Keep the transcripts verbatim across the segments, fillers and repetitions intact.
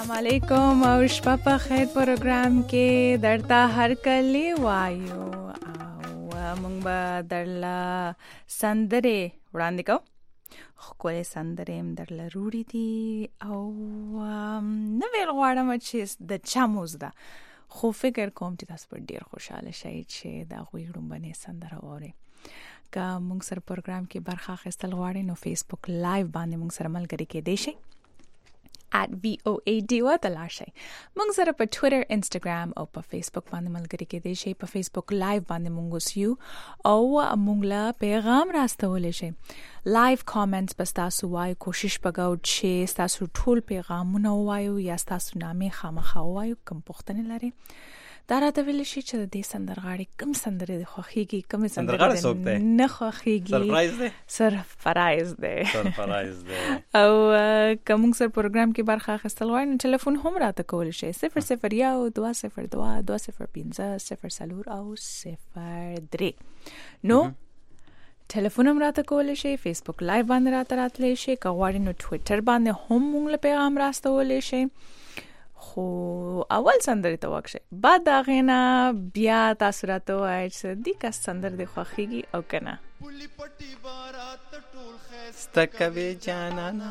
अस्सलाम वालेकुम और शपा په خیر پروګرام کې درته هر کلی وایو او موږ به درله سندره وړاندې کوو خو سندره هم درله روړي دي او نو ویل غواړم چې د چا موزده خو فکر کوم چې تاسو په ډیر خوشاله شئ چې دا غوړم باندې سندره وره که موږ سره پروګرام کې برخه اخیستل غواړئ نو فیسبوک لایو باندې موږ سره ملګری کېدئ شئ at V O A D و تلار شئ. موږ سره په ټویټر، انسټاګرام او په فیسبوک باندې ملګری کېدئ شئ. په فیسبوک لایو باندې موږ اوسیو او موږ له پیغام راستولی شئ. لایو کامنټس بس تاسو وایو، کوشش وکړو چې تاسو ټول پیغامونه وایو یا تاسو نامې خامخا وایو کوم پوښتنې لري. دا راته ویل شي چې د دې سندرغاړي کوم سندره د خوخيږي کوم سندره نه خوخيږي. سرپرایز دی سرپرایز دی سرپرایز دی او کوم سر پروګرام کې برخه اخیستل غواړئ نو ټلیفون هم راته کول شي صفر صفر یو دوه صفر دوه دوه صفر پنځه صفر څلور او صفر درې نو ټلیفون هم راته کول شي. فیسبوک لایو باندې راته راتلی شي. که غواړئ نو ټویټر باندې هم موږ له پیغام راستولی شي. خو اول سندره ته وکشه بعد دا غینا بیا تاسو راته وایئ چې دې کا سندره د خوخيږي او کنه. پولی پټي بارات ټول خسته کوي جانانا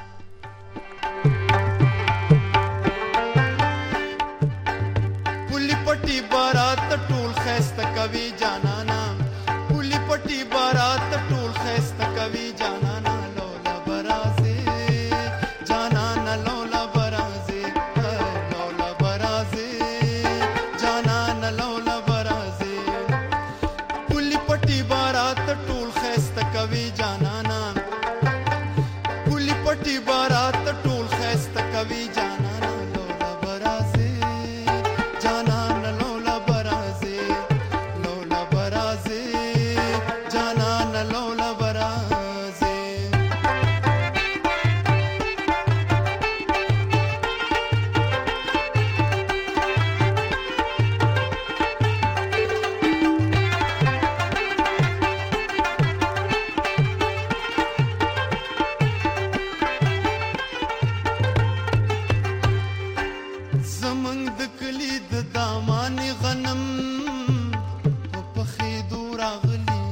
پولی پټي بارات ټول خسته کوي جانانا پولی پټي بارات ټول خسته کوي جانانا لولا برازي جانانا لولا برازي لولا برازي جانانا لولا برازي پولی پټي بارات ټول خسته کوي جانانا پولی پټي بارات ټول خسته کوي جانانا لولا برازي جانانا لولا برازي لولا برازي جانانا لولا برازي زمنګ د کلی د دامانې غنم په پخې دور راغلی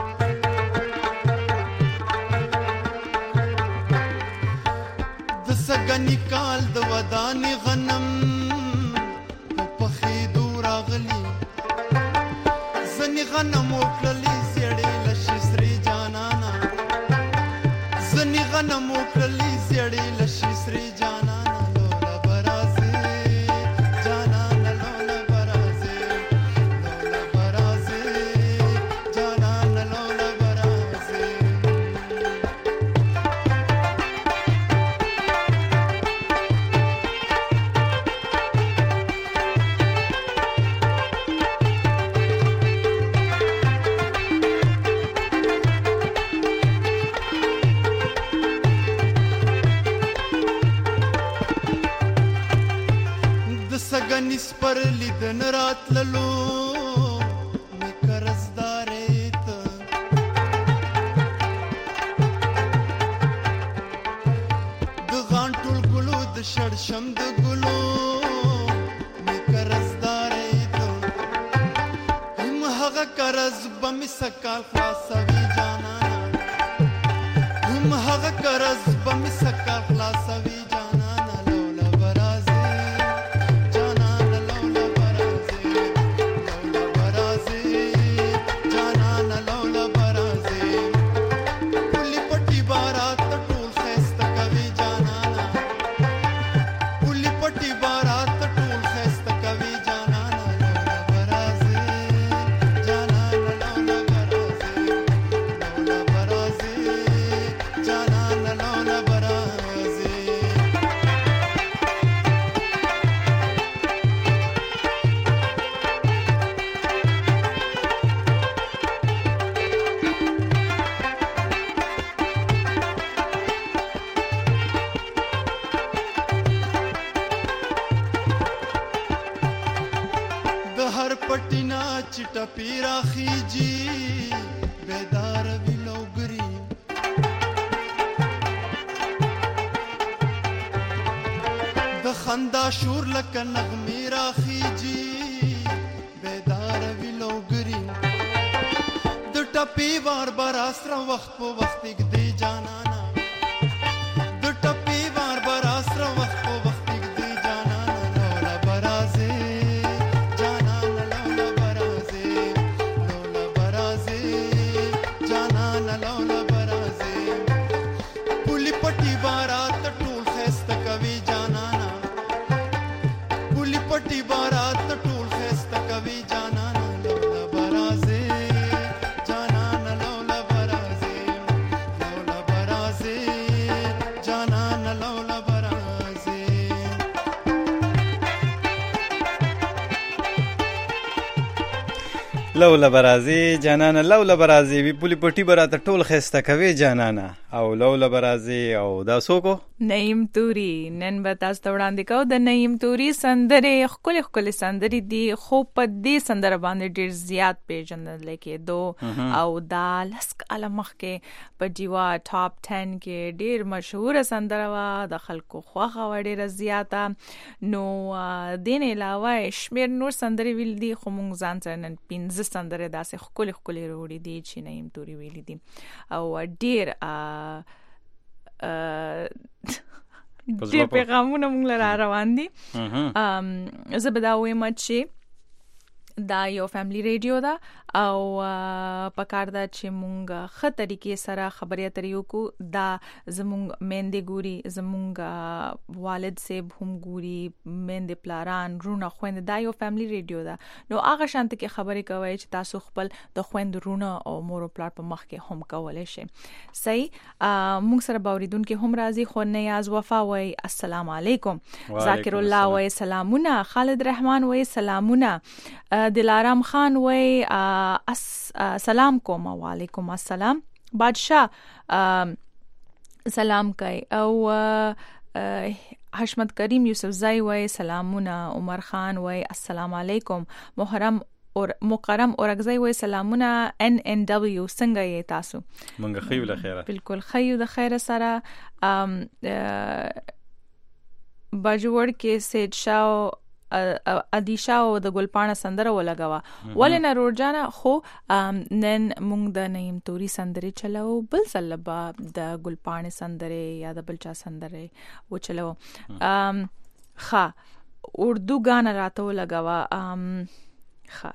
د سګنی کال د ودانې غنم په پخې دور راغلی زنی غنم وکړلې سړې لشي سری جانانا زنی غنم وکړلې سړې لشي سری جانانا لولا برازي جانانا لولا برازي لولا برازي جانانا لولا برازي د سګنیس پر لیدن راتللو می قرضدارې ته د غانټول ګلو د شړشم د ګلو می قرضدارې ته هم هغه قرض به می سکال خلاصوي جانانا هم هغه قرض به می سکال خلاصوي جانانا لولا برازي جانانا لولا برازي لولا برازي جانانا لولا برازي پولی پټي بارات ټول خسته کوي جانانا پولی پټي بارات ټول خسته کوي جانانا لولا برازي جانانا لولا برازي لولا برازي جانانا لولا برازي د هر پټینا چټه پیرا خيجي بیدار ویلوګري د خن ستا شور لکه نغمې راخیجي بیدار وي لوګري د ټپې وار بار اسره وخت په وخت دی جانانا د ټپې وار بار اسره وخت په وخت دی جانانا لولا برازه جانانا لولا برازه لولا برازه جانانا لولا برازه پولی پټي بارات ټول خسته کوي جانانا پولی پټي بارات ټول خسته کوي جانانا لولا برازه جانانا لولا برازه لولا برازه جانانا لولا برازه لولا برازي جانانا لولا برازي وی پولی پټي براته ټول خسته کوي جانانا او لولا برازي او دا سوکو نعیم توري نن به تاسو ته وړاندې کوو د نعیم توري سندرې ښکلې ښکلې سندرې دي خو په دې سندره باندې ډېر زیات پیژندل کېدو او دا لس کاله مخکې په جیوا ټاپ ټن کې ډېر مشهوره سندره وه د خلکو خوښه وه ډېره زیاته نو دې نه علاوه شمېر نور سندرې ویل دي خو موږ ځان سره نن پنځه سندرې داسې ښکلې ښکلې راوړي دي چې نعیم توري ویلي دي او ډېر ډېر پیغامونه موږ لره روان دي زه به دا وایم چې دا یو فیملی ریډیو ده او پکار ده چې مونږ ښه طریقې سره خبرې اترې وکړو دا زمونږ میندې ګوري زمونږ والد صاحب هم ګوري میندې پلاران رونه خویندې دا یو فیملی ریډیو ده نو هغه شانته کې خبرې کوي چې تاسو خپل د خویندو رونه او مور او پلار په مخ کې هم کولای شئ صحیح مونږ سره باوریدونکو هم راځي خو نیاز وفا وای السلام علیکم ذاکر الله وای سلامونه خالد رحمان وای سلامونه دلارام خان وای اس سلام کوم وعلیکم السلام بادشاہ سلام کوي او حشمت کریم یوسف زای وای سلامونه عمر خان وای السلام علیکم محرم اور مکرم اورغزی وای سلامونه ان ان دبلیو څنګه یې تاسو منګه خیو له خیره بالکل خیو د خیره سره باجوړ کې سید شاو ادیشا او د ګلپاڼه سندره ولګوا ولې نه روړجانا خو نن موږ د نعیم توري سندره چلاو بل سلبا د ګلپاڼه سندره یا د بلچا سندره و چلاو ښه اردو غانا راته ولګوا ښه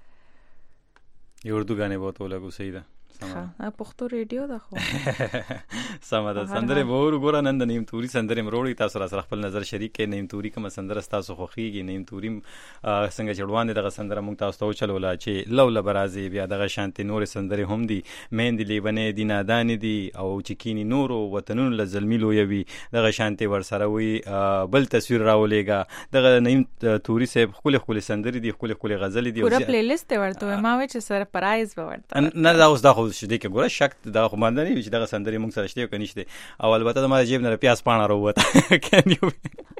یو اردو غانه بہت ولګو صحیح ده ها پښتو ریډیو ده خو سمه ده سندره وور ګور نن د نعیم توري سندره مروړی تاسو را سره خپل نظر شریک کړئ نعیم توري کوم سندره تاسو خوخیږي نعیم توري څنګه چړوان دغه سندره مونږ تاسو ته چلولا چې لولا برازي بیا دغه شانتي نور سندره هم دي مین دي لیبنه دي نادان دي او چکینی نور وطنونو لزلمی لویوي دغه شانتي ور سره وي بل تصویر راولېګا دغه نعیم توري صاحب خپل خپل سندره دي خپل خپل غزل دي پورا پلی لیست ورته ما و چې سرپرایز ورته نه دا اوس دا خو شې کې ګوره شک دا خو باندې نه چې دغه سندري موږ سره شته کني شته او البته د ما جیب نه پیاس پاڼه راووته کین یو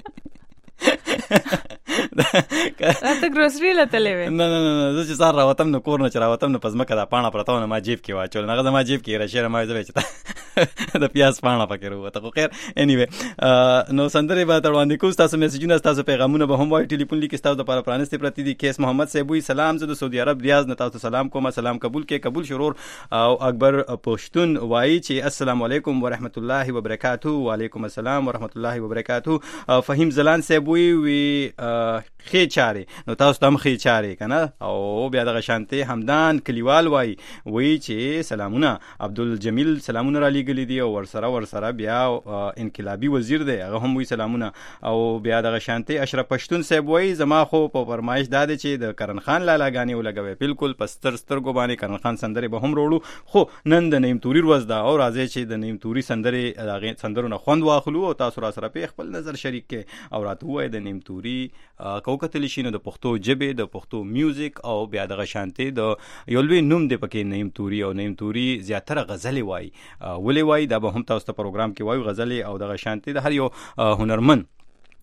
ته ګروسري لته لوي نه نه نه زه چې سار راوتم نو کور نه چراوتم نو پزما کدا پاڼه پرتاو نه ما جیب کې واچول نه دا ما جیب کې را شهر ما زوي چې د پیاس پاڼه پکې راوته خو خیر انیوي نو سندري به تړوندې کو تاسو میسجونه تاسو پیغامونه به هم وای ټلیفون لیک تاسو د لپاره پرانستې پرتی دي کیس محمد صاحبوي سلام زه د سعودي عرب ریاض نه تاسو سلام کوم سلام قبول کې قبول شرور او اکبر پښتون وای چې السلام علیکم ورحمت الله وبرکاتہ وعلیکم السلام ورحمت الله وبرکاتہ فهیم زلان صاحبوي وی خې چاري نو تاسو تم خې چاري کنه او بیا د شانتي حمدان کلیوال وای وی چې سلامونه عبدالجمیل سلامونه را لګل دي او ور سره ور سره بیا انقلابی وزیر دی هغه هم وی سلامونه او بیا د شانتي اشرف پښتون صاحب وای زما خو په فرمایش داده چې د کرن خان لالا غاني ولګوي بالکل پستر سترګو باندې کرن خان سندره به هم وروړو خو نن د نعیم توري ورځ دا او راځي چې د نعیم توري سندره هغه سندرونه خوند واخلو او تاسو را سره په خپل نظر شریک کې او راته وای د نعیم توري کوکتل شینو د پښتو ژبه د پښتو میوزیک او بیا د شانتي د یولوی نوم د پکې نعیم توري او نعیم توري زیاتره غزل وای ولې وای دا به هم تاسو ته پروګرام کې وای غزل او د شانتي د هر یو هنرمند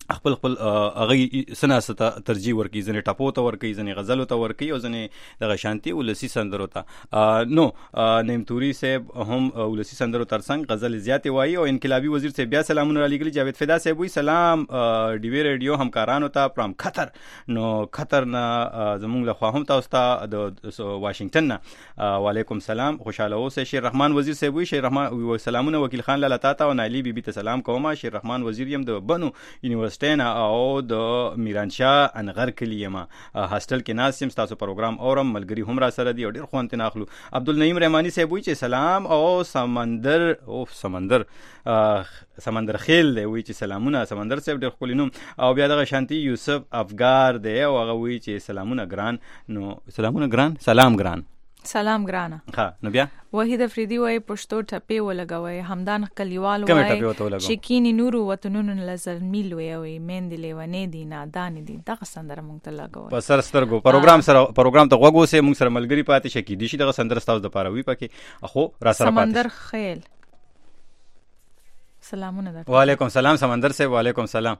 خپل خپل هغه سناسته ترجیح ورکړي، ځنې ټپو ته ورکړي، ځنې غزلو ته ورکړي او ځنې دغه شانتي ولسي سندرو ته. نو نعیم توري صاحب هم ولسي سندرو ترڅنګ غزل زیاتې وایي او انقلابي وزیر صاحب بیا سلامونه را لېږلي. جاوید فدا صاحب وایي سلام ډي وی ریډیو همکارانو ته فرام قطر. نو قطر نه زموږ لخوا هم تاسو ته د واشنگټن نه وعلیکم سلام، خوشحاله اوسئ. شیر رحمان وزیر صاحب وایي شیر رحمان سلامونه وکیل خان لاله تاته او نایلی بیبي ته سلام کوم. شیر رحمان وزیر یم د بنو یونیورسټي او د میرانشاه انغر کلی یم، هاسټل کې ناست یم، ستاسو پروګرام اورم، ملګري هم را سره دي او ډېر خوند ترې اخلو. عبدالنعیم رحماني صاحب وایي چې سلام او سمندر او سمندر سمندر خیل دی، وایي چې سلامونه سمندر صاحب ډېر ښکلی نوم. او بیا دغه شانتي یوسف افګار دی او هغه وایي چې سلامونه ګران. نو سلامونه ګران، سلام ګران، سلام ګرانه. ها نو بیا وحید افریدي وای پښتو ټپې ولګوي. همدان کلیوال وای چې کینی نورو وطنونو لزر میل وي او مېندې لیونې دي نادان دي. دغه سندره مونږ ته لګوي په سر سترګو. پروګرام سره پروګرام ته غوږ اوسئ، مونږ سره ملګري پاتې شي کېدای شي دغه سندره ستاسو دپاره وي پکې. خو را سره پاتې سمندر خیل سلامونه درته. وعلیکم سلام سمندر صاحب، وعلیکم سلام.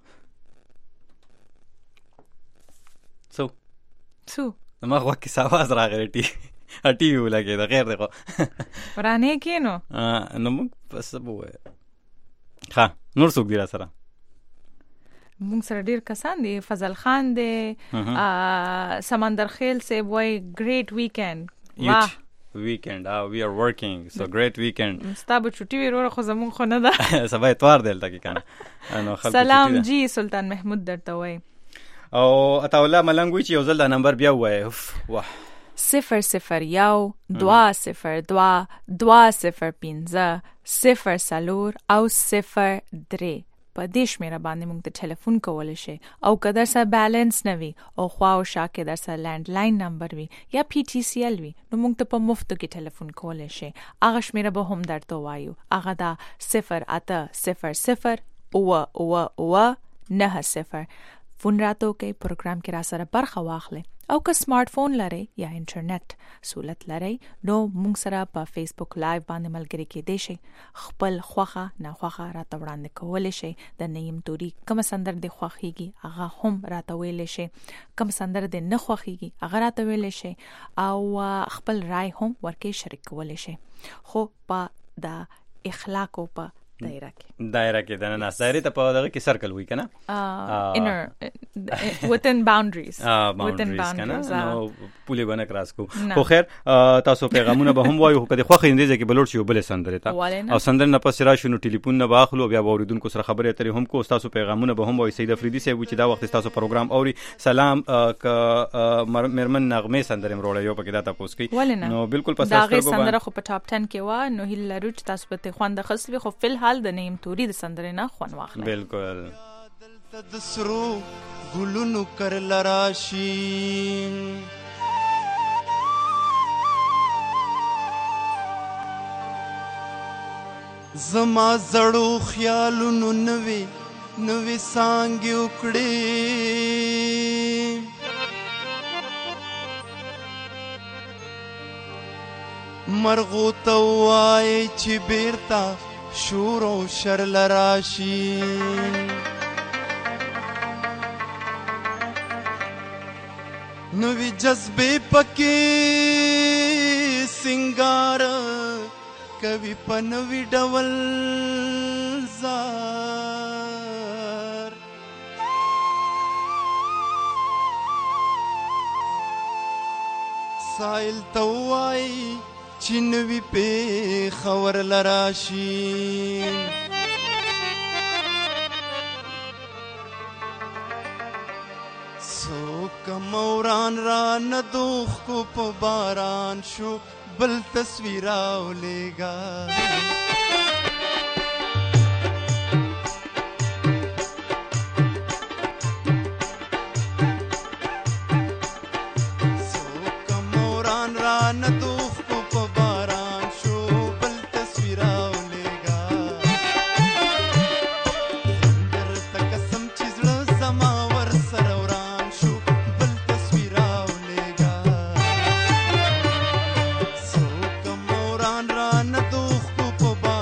سو سو ما غوږ کې ساواز راغلی ټي ټي وی ولګېده، غیر دی خو ورانې کېنو نو موږ بس ووایه. ښه نور څوک دي را سره؟ موږ سره ډېر کسان دي. فضل خان دی، سمندر خیل صاحب وای ګریټ ویکند. واه ویکند وی آر ورکینګ سو ګریټ ویکند. ستا به چټي وي وروره خو زمونږ خو نه ده. سبا اتوار دی هلته کې که نه. سلام جی سلطان محمود درته وای. او عطاالله ملنګ وایي چې یو ځل دا نمبر بیا ووایه. واه صفر صفر یو دوا صفر دوا دوا صفر پنځه صفر څلور او صفر درې په دې شمېره باندې موږ ته ټلیفون کولی شئ. او که در سره بیلنس نه وي او خوا او شا کې در سره لینډ لاین نمبر وي یا پی ټي سی ایل وي نو موږ ته په مفتو کې ټلیفون کولی شئ. هغه شمېره به هم درته ووایو. هغه دا صفر اته صفر صفر اوه اوه اوه نه صفر. فون راته وکئ، پروګرام کې را سره برخه واخلئ. او که سمارټ فون لرئ یا انټرنیټ سہولت لرئ نو موږ سره په فیسبوک لایو باندې ملګري کېدای شئ. خپل خوښه ناخوښه راته وړاندې کولی شئ. د نعیم توري کومه سندره دې خوښېږي هغه هم راته ویلی شئ، کوم سندره دې نه خوښېږي هغه راته ویلی شئ او خپل رای هم ورکې شریک کولی شئ. خو په د اخلاقو په دایره کې دایره کې د ناس دایره ته په دغه کې سرکل وي کنه انر within boundaries within boundaries نو پولی باندې کراس کو. خو خیر تاسو پیغامونه به هم وایو کله خو خیندې چې بلوړ شي بل سندره ته او سندره نه پس راشو نو ټلیفون نه باخلو بیا اوریدونکو سره خبرې اترې هم کو. تاسو پیغامونه به هم وایي. سید افریدي صاحب چې دا وخت تاسو پروګرام اوري سلام ک مرمن نغمه سندره مروړی یو پکې دا تاسو کوي نو بالکل پس دا غي سندره خو په ټاپ ټن کې و نو هیل لرو چې تاسو به خوند خصوي خو فل حال د نعیم توري د سندره نه خوان واخلئ. بالکل دلته سرو ګلونو کر لراشي زما زړو خیالونو نوې نوې سانګې وکړې مرغو ته وایې چې بیرته شور او شر لراشي نوې جذبې پکې سنگار کوي په نوې ډول زار سایل ته وایي چې نوې پېښور لراشي څوک موران را نه دوخ کو په باران شو بل تصویر راولېږه څوک موران را نه دوخ کو په باران شو بل تصویر راولېږه درته قسم چې زړه زما ورسره وران شو بل تصویر راولېږه څوک موران را نه دوخ کو په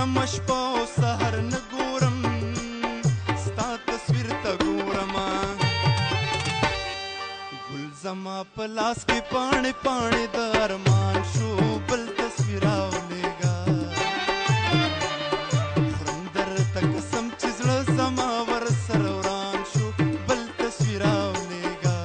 کم شپه او سحر نه ګورم ستا تصویر ته ګورم ګل زما په لاس کې پاڼې پاڼې د ارمان شو بل تصویر راولېږه خورم درته قسم چې زړه زما ورسره وران شو بل تصویر راولېږه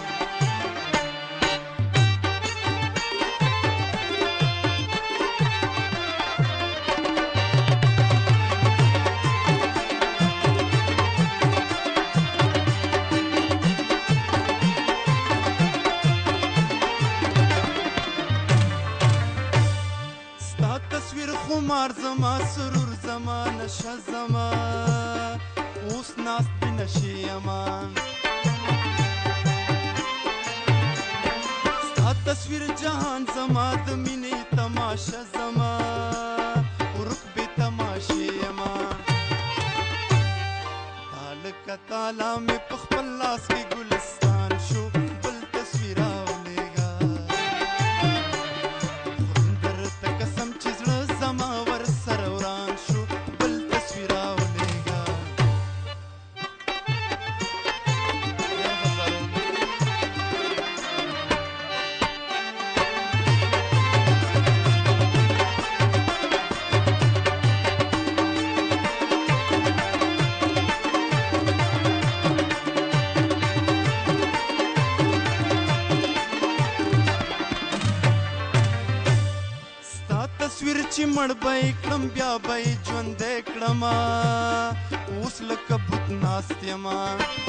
خمار زما سرور زما نشه زما اوس ناست بی نشی اما ستا تصویر جهان زما د مینې تماشه زما ورک بی تماشی اما تالکه تالا می په خپل لاس کې ګلستان شو بل تصویر راولېږه خورم درته قسم چې زړه زما ورسره وران شو بل تصویر راولېږه تصویر چې مړ به یې کړم بیا به یې ژوندی کړمه اوس لکه بت ناست یمه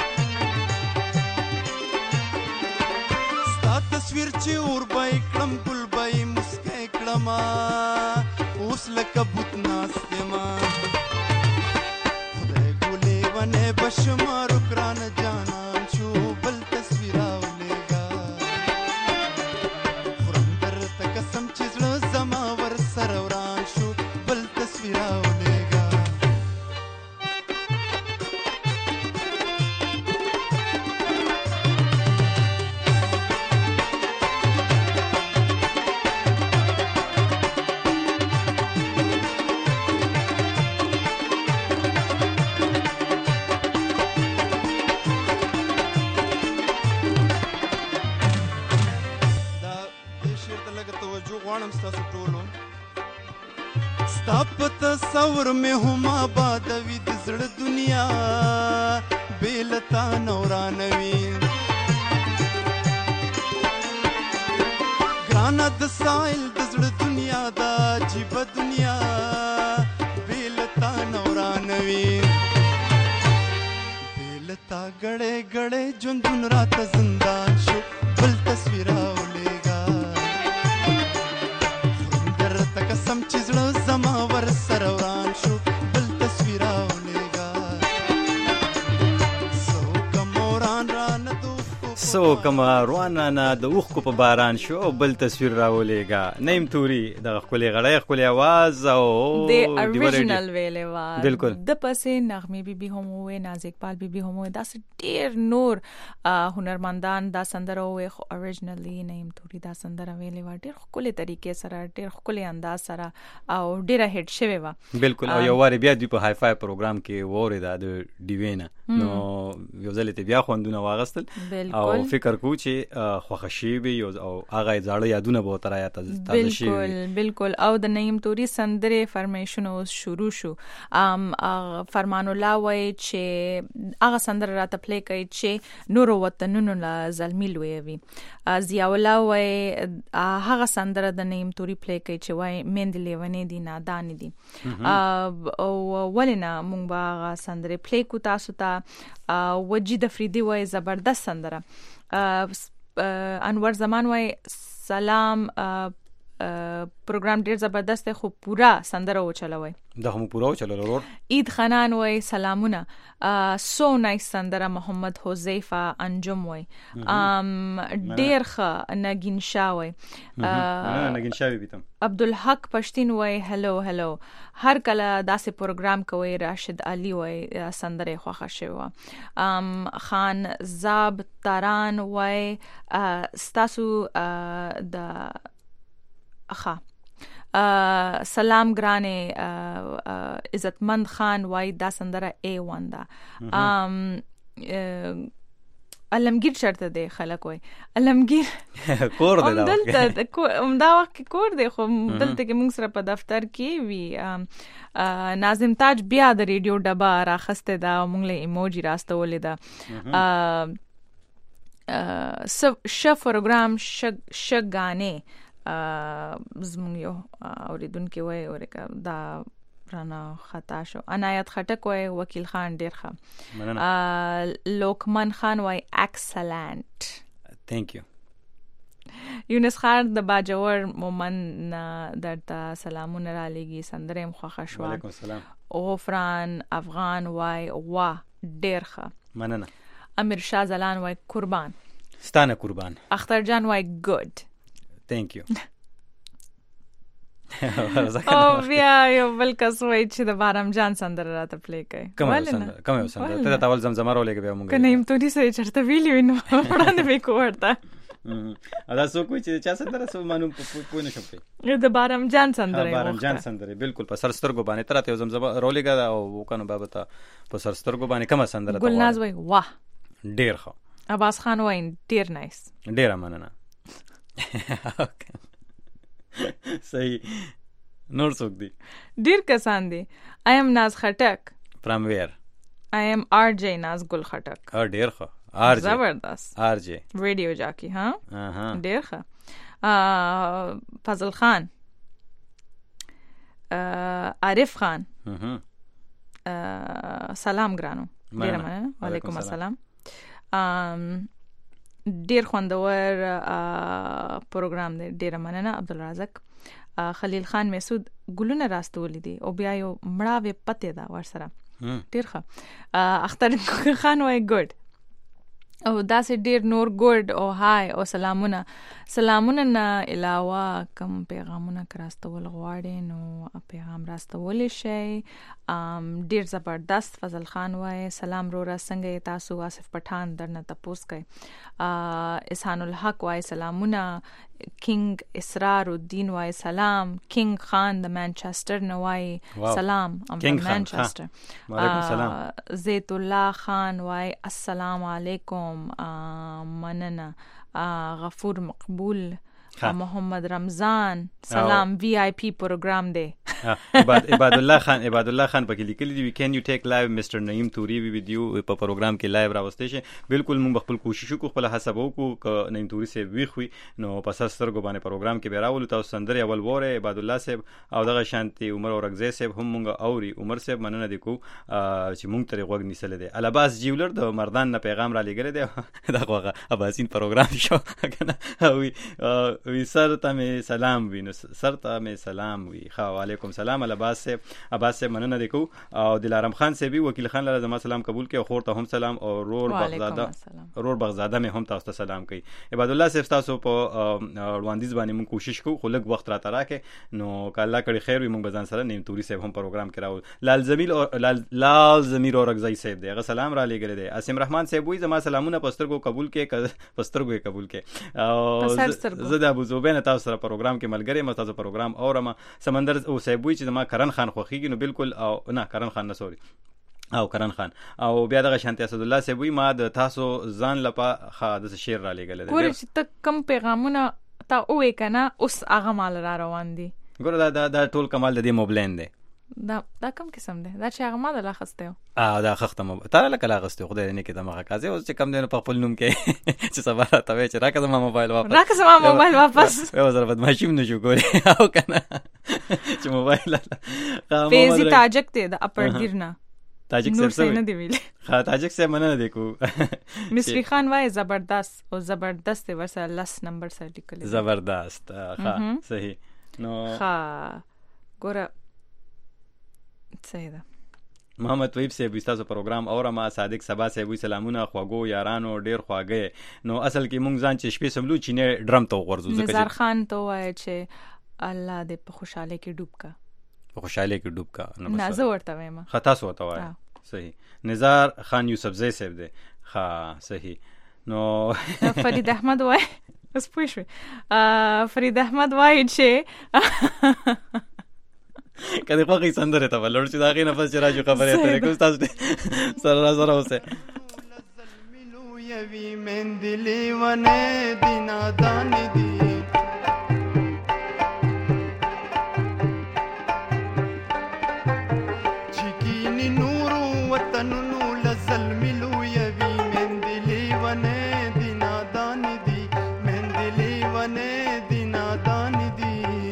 ستا تصویر چې اور به یې کړم ګل به یې مسکی کړمه اوس لکه بت ناست یمه خدای ګلې ونې به شمارو ګرانه جانان شو بل تصویر راولېږه خورم درته قسم چې زړه زما ورسره وران شو بل تصویر راولېږه ستا په تصور مې هم آبادوي د زړه دنیا بې له تا نه ورانوي ګرانه د سایل د زړه دنیا دا عجیبه دنیا بې له تا نه ورانوي بې له تا ګړی ګړی ژوندون راته زندان شو بل تصویر راولېږه درته قسم چې زړه زما ورسره وران شو بل تصویر راولېږه څه وکړم وران رانه د اوښکو څه وکړم روان رانه د اوښکو په باران شو بل تصویر راولېږه نیم توري دغه ښکلې غړی ښکلې اواز او د اریجنل ویلې وه بالکل د پسې نغمې بیبي هم ووې ناز اقبال بیبي هم ووې داسې ډېر نور هنرمندان دا سندره ووې خو اریجنلي نیم توري دا سندره ویلې وه ډېر ښکلې طریقې سره ډېر ښکلې انداز سره او ډېره هیټ شوې وه بالکل او یو وارې بیا دوی په های فای پروګرام کې واورېده د ډیوې نه نو یو ځل یې بیا خوندونه واغستل او فکر کوو چې خوښه شوي او هغه زاړه یادونه به ورته راته تازه شوي بالکل بالکل او د نعیم توري سندرې فرمیشونه اوس شروع شو فرمان الله وایي چې هغه سندره راته پلی کوي چې نورو وطنونو له زلمي لوی وي ضیاء الله وایي هغه سندره د نعیم توري پلی کوي چې وایي میندې لیونې دي نادانې دي او ولې نه موږ به هغه سندرې پلی کو تاسو ته وجید افریدي وایي زبردست سندره انور زمان وایي سلام پروګرام ډیر زبردست دی خو پورا سندره وچلوي دا هم پورا وچلول ورور عید خنان وای سلامونه سو نایس سندره محمد حذیفه انجم وای ډیر ښه نگین شاه وای نگین شاه بیتم عبدالحق پښتين وای هلو هلو هر کله داسې پروګرام کوي راشد علي وای سندره خوښه شوی خان زاب تاران وای ستاسو د اخا سلام ګرانې عزتمند خان وای دا سندره اے وان دا. علمگیر شرطه دی خلک وای علمگیر کور دی دلته همدا وخت کې کور دی خو دلته کې موږ سره په دفتر کې وی ناظم تاج بیا د ریډیو ډبا راخسته دا موږ له ایموجی راستولې دا ش پروګرام ش غانې زموږ یو اوریدونکو وای اورګه دا رانا خطا شو. عنایت خټک وای وکیل خان ډیر ښه. لوکمن خان وای ایکسلنٹ. تھینک یو. یونس خان د باجوړ مومن درته سلامونه را لېږي سندره م خوښه شوه. وعلیکم السلام. غفران افغان وای وا ډیر ښه. مننه. امیر شاه زلان وای قربان. ستانه قربان. اختر جان وای ګډ. تھینک یو. او بیا یو بل کس وای چې د بارم جان سندره راته پلی کوي. کوم سندره کوم سندره ته تاول زمزمه را لګي بیا مونږ کنه ایم ته دې سره چرته ویلی نو وړاندې به کوړتا ادا سو کوی چې چا سندره سو مانو پوه نه شم د بارم جان سندره بارم جان سندره بالکل په سر سترګو باندې تر ته زمزمه را لګا او کنه بابا ته په سر سترګو باندې کوم سندره ته ګلناز وای واه ډیر ښه. عباس خان وای ډیر نایس. ډیر مننه. صحیح. نور څوک دی؟ ډیر کسان دي. I am ناز خټک. From where? I am آر جے ناز ګل خټک. ا ډیر ښه. آر جے زبردست. آر جے ریډیو جاکی ها. اها ډیر ښه. فضل خان. عارف خان. سلام ګرانو. ډیر مننه. وعلیکم السلام. ډیر خوندور پروګرام دی. ډیر مننه. عبدالرازق خلیل خان مسعود ګلونه راستولې دي او بیا یو مړاوې پته دا ورسره ډیر ښه. اختر خان وای ګډ او داسې ډیر نور ګډ او هاي او سلامونه سلامونه نه علاوه کوم پیغامونه راستول غواړي نو پیغام راستول شي. ډیر زبردست. فضل خان وای سلام رو را څنګه تاسو؟ آصف پټان درنه تپوس کوي. احسان الحق وای سلامونه. کینگ اسرار الدین وای سلام. کینگ خان د مانچستر نو وای سلام. ام فرام مانچستر. وعلیکم السلام. زیت الله خان وای السلام علیکم. مننه. غفور مقبول. محمد رمضان سلام. وی آی پی پروګرام دی. عباد الله خان عباد الله خان پکې لیکلی دی کین یو ټیک لایو مستر نعیم توری وی ویډیو په پروګرام کې لایو راوستي شي. بالکل موږ خپل کوشش وکړو خپل حساب وکړو ک نعیم توری سه وی خو نو پس سترګو باندې پروګرام کې بیراول تاسو سندره اول وره عباد الله صاحب او دغه شانتي عمر اورغزی صاحب هم موږ اوري. عمر صاحب مننه دی کو چې موږ ترې غوږ نیسل دي. الاباس جیولر د مردان نه پیغام را لګره دی دغه اباسین پروګرام شو کنه وی وی سر ته می سلام وینو سر ته می سلام وی. خو علیکم سلام. الاباس صاحب عباس صاحب مننه دی کو او دلارم خان صاحب وکیل خان له زما سلام قبول کړي. خور ته هم سلام او رور بغزاده رور بغزاده می هم تاسو ته سلام کوي. عباد الله صاحب تاسو په وړاندیز باندې مون کوشش کوو خو لږ وخت را تراکه نو ک الله کړي خیر وي مونږ بزن سره نیم توري صاحب هم پروګرام کراو. لال زمیل او لال زمیر اورغزی صاحب دی هغه سلام را لګره دی. اسیم رحمان صاحب وی زما سلامونه پسترګو قبول کړي پسترګو قبول کړي او زه د ابو زوبین تاسو سره پروګرام کې ملګری م تاسو پروګرام اورم. سمندر او صاحب وی چې ما کرن خان خوخیږي نو بالکل او نه کرن خان نه سوري او کرن خان او بیا دغه شانتی اسد الله صاحب وی ما د تاسو ځان لپاره خاص شعر را لګل دي. ګور چې ته کم پیغامونه تا وې کنه اوس هغه مال را روان دي. ګور دا دا ټول کمال د دې موبلین دی. دا دا کم قسم دی دا چې هغه ما د لاخسته اه دا ختم تعالی کله غسته خدای نه کې د مخه کازه اوس چې کم دینه په خپل نوم کې چې سبا ته وې چې راکه ما موبایل واپس راکه ما موبایل واپس یو زره بدمعشي نه شو ګوري او کنه چې موبایل فیزی تاجک ته د اپر ګرنا تاجک سره نه دی ویل. ها تاجک سره مننه دی کو. مصری خان وای زبردست او زبردست ورسره لاس نمبر سره لیکل زبردست. ها صحیح نو ها ګوره صحیح ده. محمد طیب صاحب تاسو پروګرام اورم. صادق سبا صاحب سلامونه خواګو یارانو ډیر خواګه نو اصل کې مونږ ځان چې شپې سملو چې نه ډرم ته ورزو. نزار خان ته وای چې الله دې په خوشاله کې ډوب کا په خوشاله کې ډوب کا نه زه ورته وایم خطا سو ته وای. صحیح. نزار خان یوسف زئی صاحب دی. ها صحیح. نو فرید احمد وای بس پوه شوې. فرید احمد وایي چې که دې خوښې سندرې ته به لوړ شو، د هغې نه پس چې راجو خبرې اترې کوو ستاسو سره را سره اوسئ. یوی مندې لیونې دي نادانې دي چې کینې نورو وطنونو له ظلمې لویوي مندې لیونې دي نادانې دي مندې لیونې دي نادانې دي.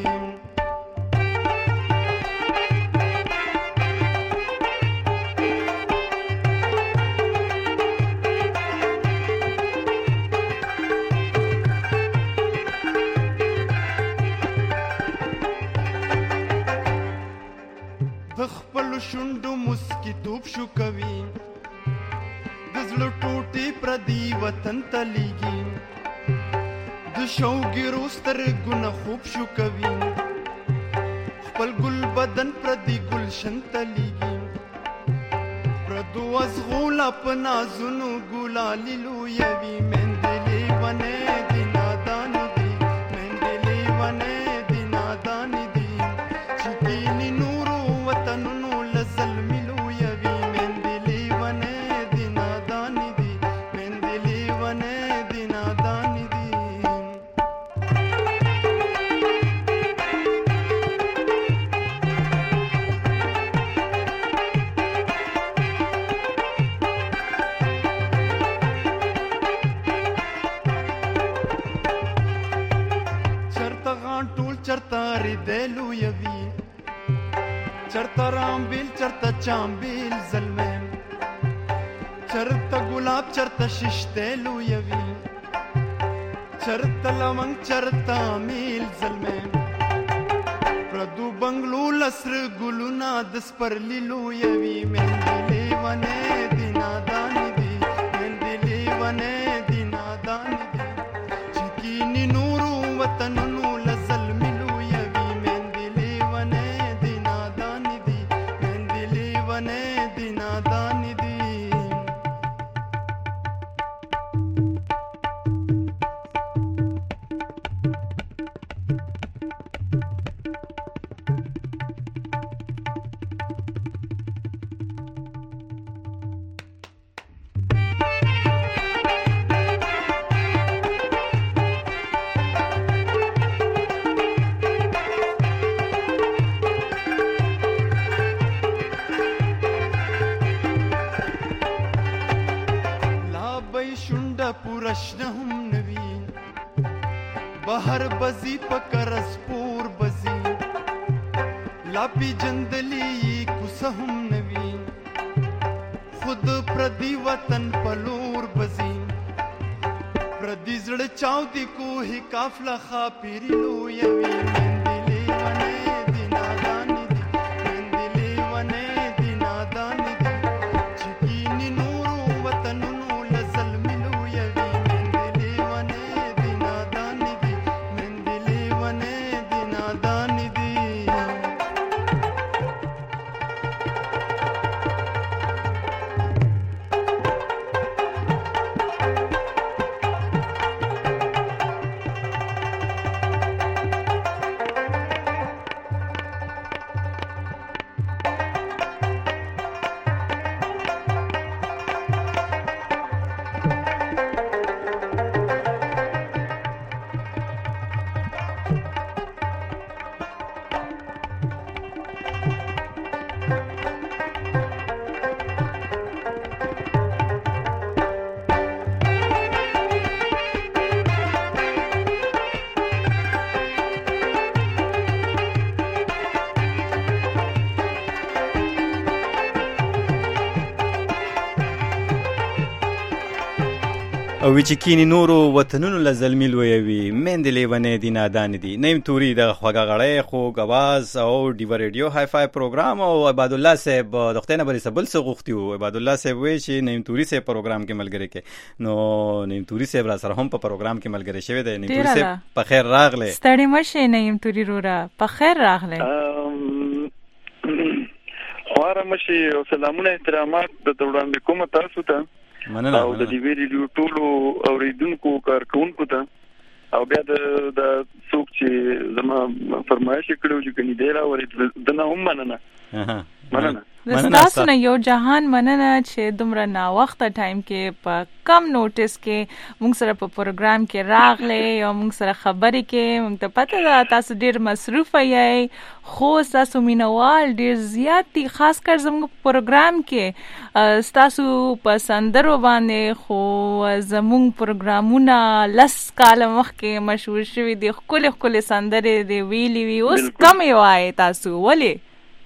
شونډو مسکی توپ شو کوي د زړه ټوټې پردي وطن ته لیږي د شوګیرو سترګونه خوب شو کوي خپل ګل بدن پردي ګلشن ته لیږي پردو ازغولا په نازونو ګلالي لویوي مندې لیونې دي نادانې دي مندې لیونې دي نادانې دي چې کینې نورو وطنونو چرتا رامبیل چرتا چامبیل زلمیم چرتا گلاب چرتا ششتیلو یوی چرتا لونگ چرتا میل زلمیم پردو بنگلو لسر گلونا دس پر لیلو یوی مندی لیوانے دی نادانی دی مندی لیوانے دی نادانی دی چکینی نورو وطنونو لظلمی پورشنهم نوی بهر بزی پکرس پور بزی لاپی جندلی کوسهم نوی خود پردی وطن پلور بزی پردی زړه چاو دی کوه کافلا خاپیری لو یوی مندلی ونه دی نادانی دی مندلی ونه دی نادانی دی چکینی نورو وطنونو او چې کینی نورو وطنونو له ظلمي لویوي مندې لیونې دي نادانې دي. نیم توري د خوږه غړی خوږ اواز او ډیوه ریډیو های فای پروګرام او عباد الله صاحب د خدای نه بلې څه بل څه غوښتي وو. عباد الله صاحب وایي چې نیم توري صاحب پروګرام کې ملګری کې نو نیم توري صاحب را سره هم په پروګرام کې ملګری شوی دی. نیم توري صاحب په خیر راغلی. ستړي مشه نیم توري رورا په خیر راغلی. خواره مشي او سلامونه احترامات د وړاندې کوم تاسو ته مننه او د دې ویډیو ټولو اوریدونکو کارکونکو ته او بیا د د څوک چې زما فرمایش کړو چې کني دی راوړي د نه هم مننه مننه تاسو نه یو جهان مننه چې دومره نا وخته ټایم کې په کم نوټس کې موږ سره په پروګرام کې راغلي او موږ سره خبرې کې موږ ته پته ده تاسو ډیر مصروف یې خو تاسو مینوال ډیر زیات دي خاص کر زموږ پروګرام کې تاسو په سندرو باندې خو زموږ پروګرامونه لس کال مخکې مشهور شوي دي خپل خپل سندرې دی ویلي وی اوس کم یو آی تاسو ولې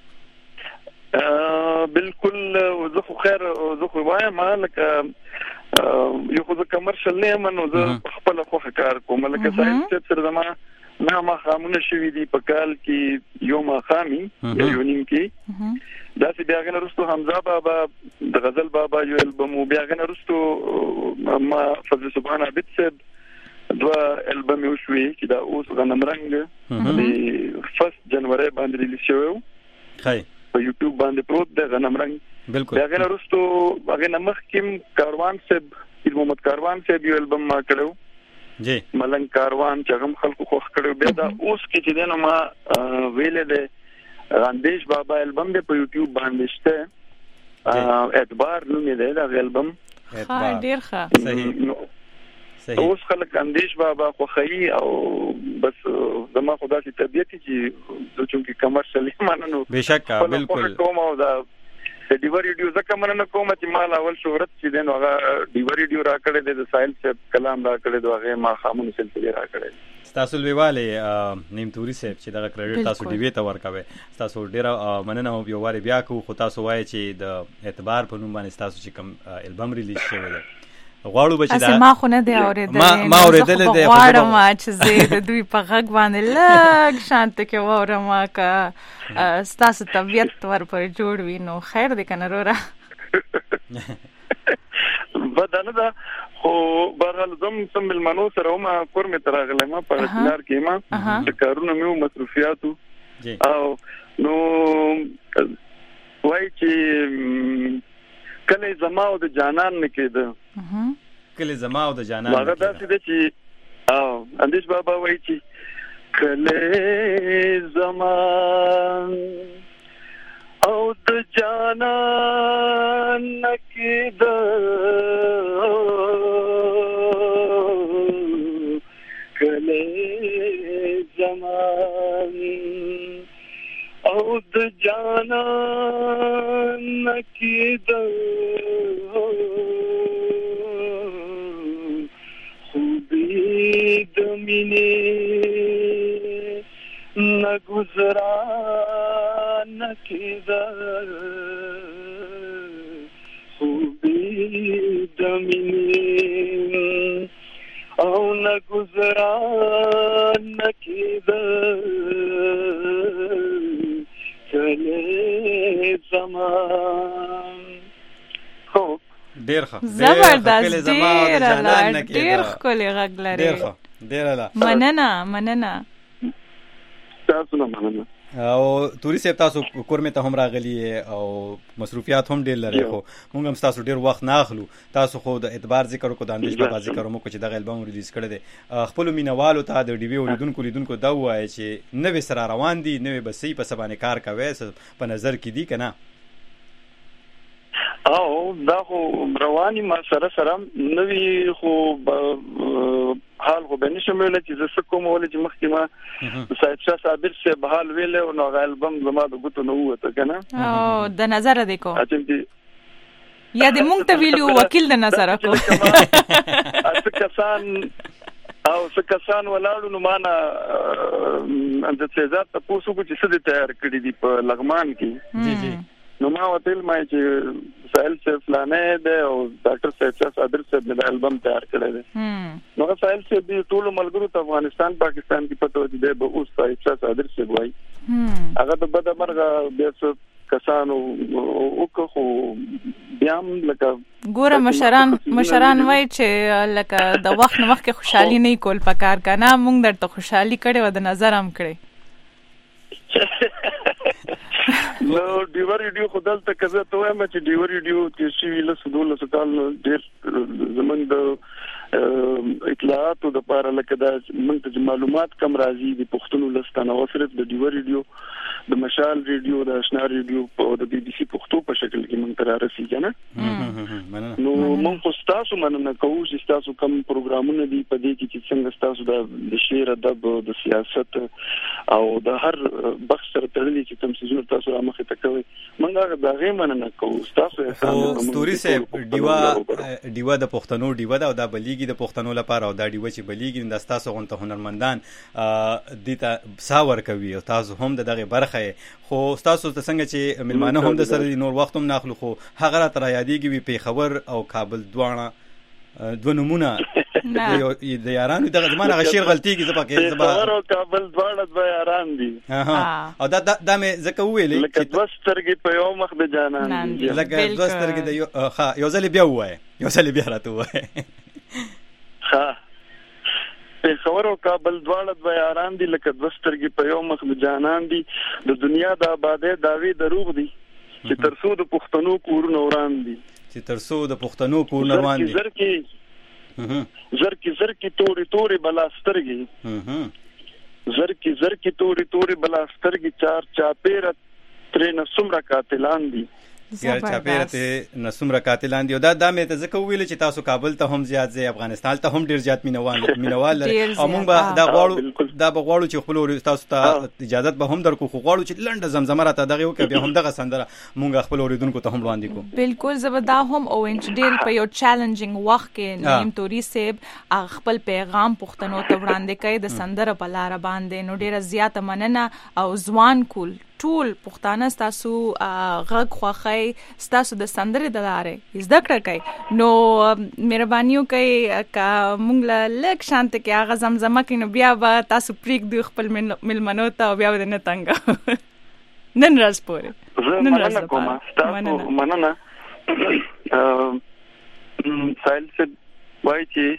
بالکل زه خو خیر زه خو وایم لکه یو خو زه کمرشل نه یم نو زه خپل خو کار کوم لکه ساينس سره زما نه ما خامونه شوي دي په کال کې یو ما خامي یو نیم کې دا چې بیا غن رستو حمزه بابا د غزل بابا یو البوم بیا غن رستو ما فضل سبحان عبد سب دوا البوم یو شوي چې دا اوس غنم رنگ د فرست جنوري باندې ریلیز شوی خای په یوټیوب باندې پروت دی غنم رنگ بالکل دا غن رستو هغه نمخ کیم کاروان سب پیر محمد کاروان سب یو البوم ما کړو جی ملنګ کاروان چې هم خلکو خوښ کړو بیا دا اوس کې چې دنه ما ویلې ده اندیش بابا البوم دی په یوټیوب باندې شته اعتبار نوم دی دا البوم ها ډیر ښه صحیح اوس خلک اندیش بابا خو خی او بس زما خدا سي طبيعتي چې چونکی کمرشل ماننو بشک بالکل کوم او دا ډیور ویډیو زکه مننه کوم چې مال اول شهرت چې دین هغه ډیور ویډیو را کړی د سایل سے کلام را کړی دغه ما خامون سلسله را کړی تاسو ویواله نیم توري سیب چې دغه کریډټ تاسو ډیوی ته ورکوي تاسو ډیر مننه یو واری بیا کو خو تاسو وایي چې د اعتبار په نوم باندې تاسو چې کوم البم ریلیز شوی دی غواړو بچی دا ما خو نه دی اوریدل ما ما اوریدل دی خو غواړم چې زه د دوی په غږ باندې لږ شانت کې واورم کا ستاسو طبيعت ور پر جوړ وي نو خیر دې کنه رورا بدانه دا خو برال زم سم ملمنو سره ما کور می تراغله ما په لار کې ما چې کارونه مې مصروفیاتو او نو وای چې کله زما او د جانان نکیده کله زما او د جانان هغه داسې دی چې او اندیش بابا وایي چې کله زما او د جانان نکیده کله زما او د جانان نکیده خوبی د مینې نگذرا نکیده خوبی د مینې او نگذرا نکیده کله زمان خو ډیر ښه زبردست ډیر لا ډیر خولي غږ لري ډیر ښه ډیر لا مننه مننه تاسو نه مننه او توري سیب تاسو کور می ته هم راغلی او مصروفیات هم ډیر لري خو موږ هم تاسو ډیر وخت نه اخلو تاسو خو د اعتبار ذکر کو د اندیش بابا ذکر مو کو چې دغه البوم ریلیز کړی دی خپل مینوالو ته د ډیوی ولیدونکو لیدونکو دا وایي چې نوې سره روان دي نوې بسې په سبانه کار کوي په نظر کې دي کنه او دا خو رواني ما سره سره نوې خو حال خو به نشم ویل چې زه کوم ول چې مخکې ما صاحب شاه صابر سے بحال ویل او نو البم زما د ګوتو نو وته کنه او د نظر دی کو اچھا یا د مونږ ته ویلو وکیل د نظر کو اڅ کسان او څه کسان ولاړو نو معنا اند څه ذات تاسو کو چې څه دې تیار کړی دی په لغمان کې جی جی نو ما وتل ما چې سائل سے فلانه ده او ډاکټر صاحب شاه صادر صاحب د البم تیار کړی دی نو سائل سے دی ټول ملګرو ته افغانستان پاکستان کې پته ودی دی به اوس صاحب شاه صادر صاحب وای هغه د بد مرغه بیا کسانو او کو بیا لکه ګوره مشران مشران وای چې لکه د وخت نه وخت خوشحالي نه کول پکار کنه مونږ درته خوشحالي کړي و د نظر هم کړي نو ډیور ویډیو خدل ته کزه ته وایم چې ډیور ویډیو چې شي له سدول سکال ډیر زمونږ د اطلاعاتو د لپاره لکه دا موږ ته معلومات کم راځي د پښتون لستانه او صرف د دیو ریډیو د مشال ریډیو د آشنا ریډیو او د بي بي سي پښتو په شکل کې موږ ته رسیږي نه نو موږ خو تاسو مننه کوو چې تاسو کوم پروګرامونه دي په دې کې چې څنګه تاسو د شعر ادب د سیاست او د هر بخش سره تړلي چې کوم څه تاسو را مخې ته کوي موږ دا غي مننه کوو تاسو او ستوري سه دیوا دیوا د پښتنو دیوا دا د بلیګي د پښتنو لپاره او دا دیوا چې بلیګي د تاسو غونته هنرمندان د ته ساور کوي او تاسو هم دغه برخه خو تاسو ته څنګه چې ملمانه هم د سره نور وخت هم ناخلو خو هغه را تر یادېږي وي په خبر او کابل دوانه دوه نمونه د یارانو دغه زمانه غشیر غلطیږي زبا کې زبا خبر او کابل دوانه دوه یاران دي او دا دا مې زکه ویلې لکه دوسترګي په یو مخ د جانان دي لکه دوسترګي د یو ها یو ځل بیا وای یو ځل بیا راته وای ها په خبر او کابل دواړه د یاران دي لکه دوسترګي په یو مخ د جانان دي د دنیا د آبادې داوی دروغ دي چې ترسو د پښتنو کورونه وران دي چې ترسو د پښتنو کورونه روان دي زرکی زرکی زرکی توري توري بلاسترګي زرکی زرکی توري توري بلاسترګي چار چاپیر ترې نسمره قاتلان دي یا چاپیرته نسمره قاتلان دي او دا د مې ته ځکه ویل چې تاسو کابل ته هم زیات ځای افغانستان ته هم ډیر زیات مینوال مینوال او موږ دا غواړو دا غواړو چې خپل تاسو ته اجازه به هم درکو خو غواړو چې لنډه زمزمه راته دغه یو کې به هم دغه سندره موږ خپل اوریدونکو ته هم وړاندې کوو بالکل زبدا هم او انټ ډیر په یو چیلنجینګ وخت کې نیم توري سیب خپل پیغام پښتنو ته وړاندې کوي د سندره په لار باندې نو ډیر زیات مننه او ځوان کول ټول پښتانه تاسو غږ خوخی تاسو د سندرې د لارې زده کړه کوي نو مهرباني وکړئ که موږ له لږ شانت کې هغه زمزمه کوي نو بیا به تاسو پرېږدو خپل ملمنو ته او بیا به نه تنګه نن ورځ پورې نن ورځ لپاره مننه مننه سایل سے وای چې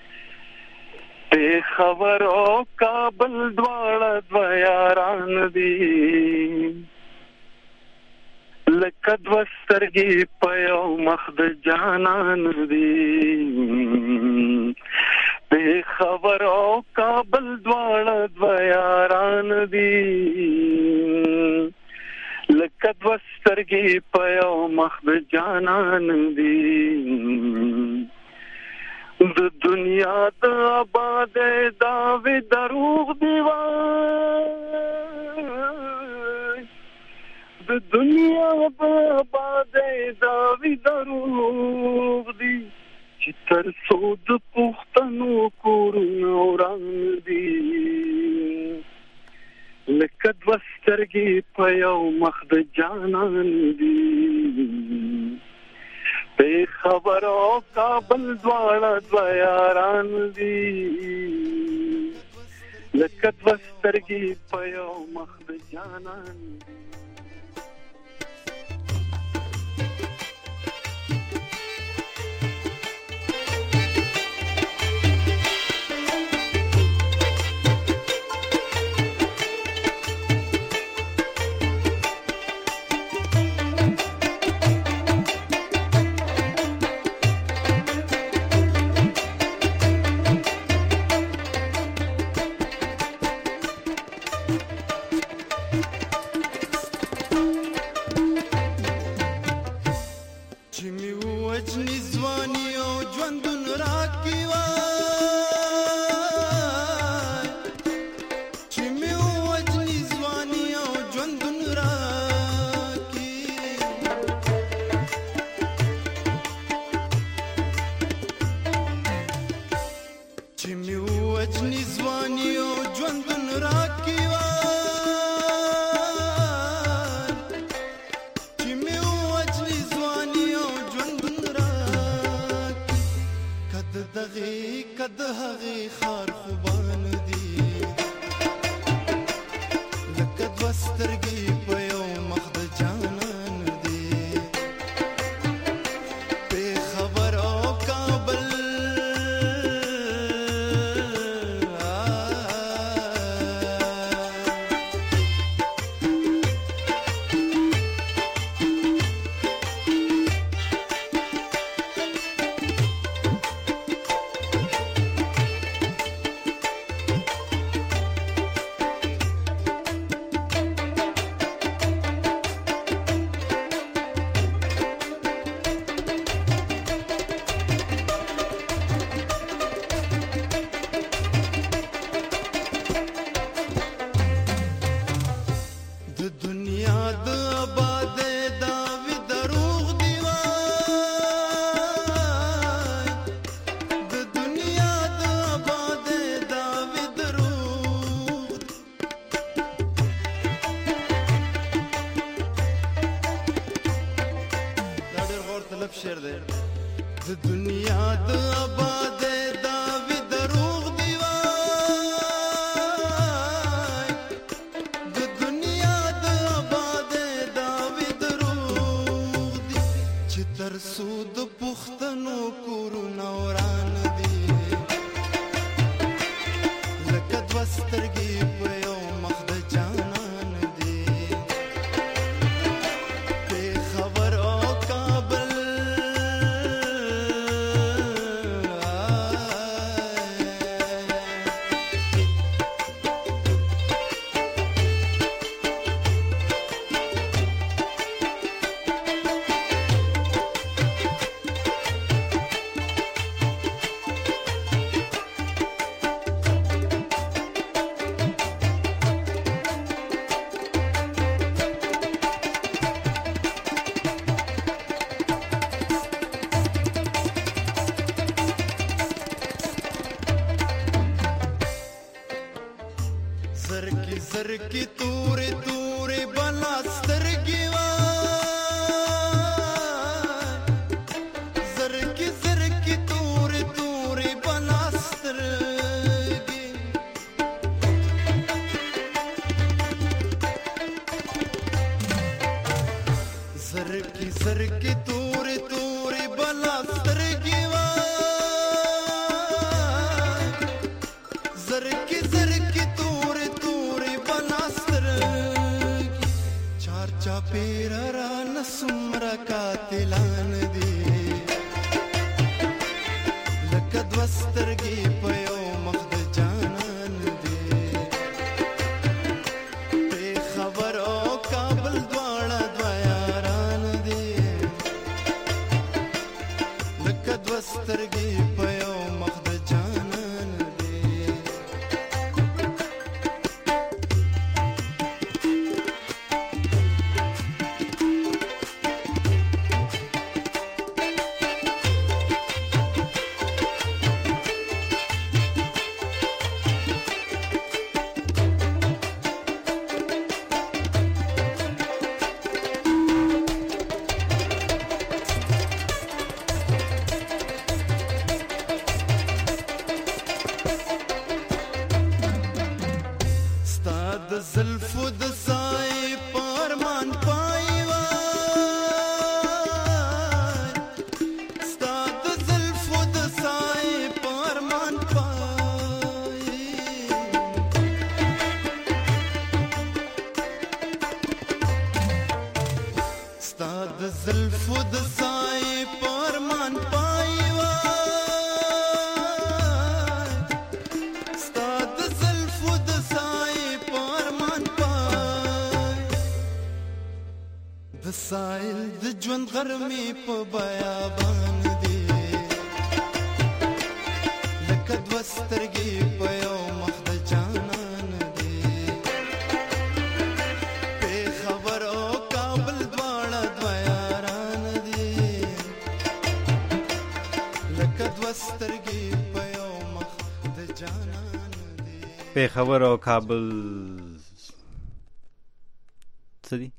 په خبر او کابل دواړه دوا یاران دي لکه دوسترګي په یو مخ د جانان دي په خبر او کابل دواړه دوا یاران دي لکه دوسترګي په یو مخ د جانان دي د دنیا د آبادې داوی دروغ دی وای د دنیا د آبادې داوی دروغ دی چې تر څو د پښتنو کورونه وران دي لکه دوسترګي په یو مخ د جانان دي په خبر او کابل دواړه دوا یاران دي لکه دوسترګي په یو مخ د جانان دي شعر دی د دنیا د آباد دا وی دروغ دی وای د دنیا د آباد دا وی دروغ دی چې تر سود پختنو کورونه وران دی لکه دوسترګي په یو مخ د جانان دی بے خبر او کابل زرکی زرکی توری توری بلا سترگی وای زرکی زرکی توری توری بلا سترگی زرکی زرکی توری توری بلا سترگی وای زرکی زرکی توری توری بلا سترگی چار چاپیر را نسمرا قاتلان دی لکه دوسترگی په یو مخ د جانان دی بے خبر او کابل دواړه دوه یاران دی لکه دوسترگی په یو مخ د جانان دی ستا د زلفو د سای پارمان پای وای ستا د زلفو د سای پارمان پای ستا د زلفو د سای پارمان پای وای ستا د زلفو د سای پارمان پای د سایل د ژوند غرمې په بیابان دی لکه دوه سترګې په یو مخ د جانان دی بے خبر او کابل دواړه دوه یاران دی لکه دوه سترګې په یو مخ د جانان دی بے خبر او کابل څه دي